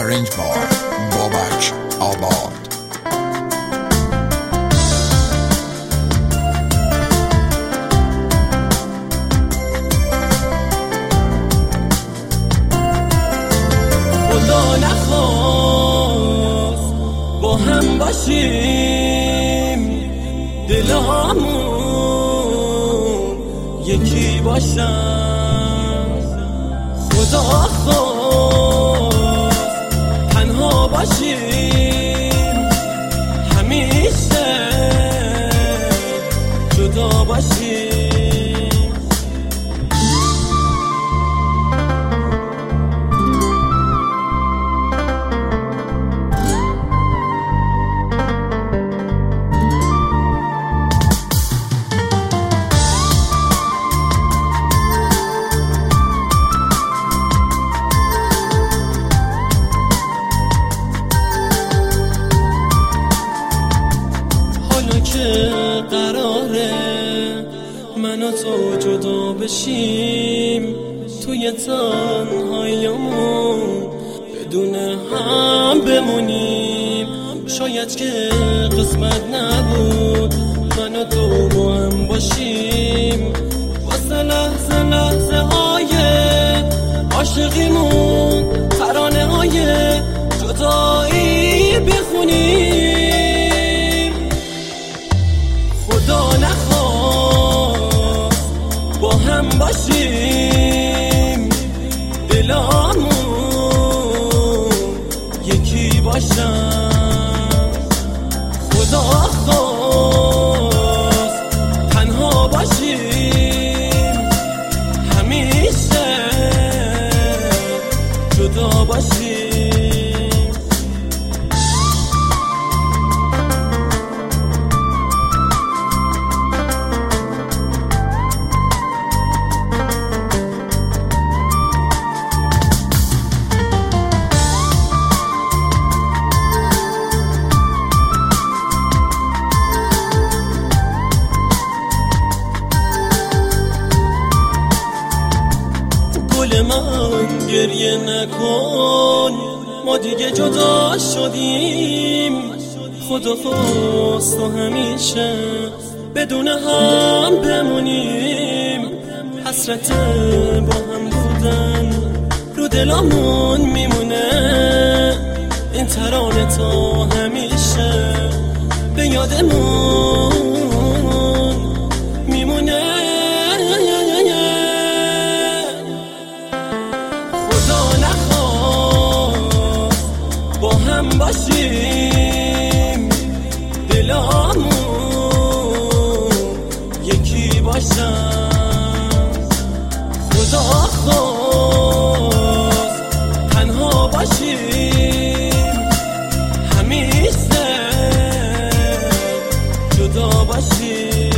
Arranged by Babak Abad. خدا نخواست با هم باشیم، دلامون یکی باشن. خدا خواست تنها باشیم، همیشه جدا باشیم. که قراره من و تو جدا بشیم، توی تنهاییمون بدون هم بمونیم. شاید که قسمت نبود من و تو با هم باشیم، واسه لحظه لحظه های عاشقیمون ترانه های جدایی بخونیم. خدا نخواست با هم باشیم، دلامون یکی باشن. خدا خواست تنها باشیم، همیشه جدا باشیم. من گریه نکن، ما دیگه جدا شدیم. خدا خواست و همیشه بدون هم بمونیم. حسرت با هم بودن رو دلامون میمونه، این ترانه تا همیشه به یادمون میمونه. با هم باشیم، دلامون یکی باشن. خدا خواست تنها باشیم، همیشه جدا باشیم.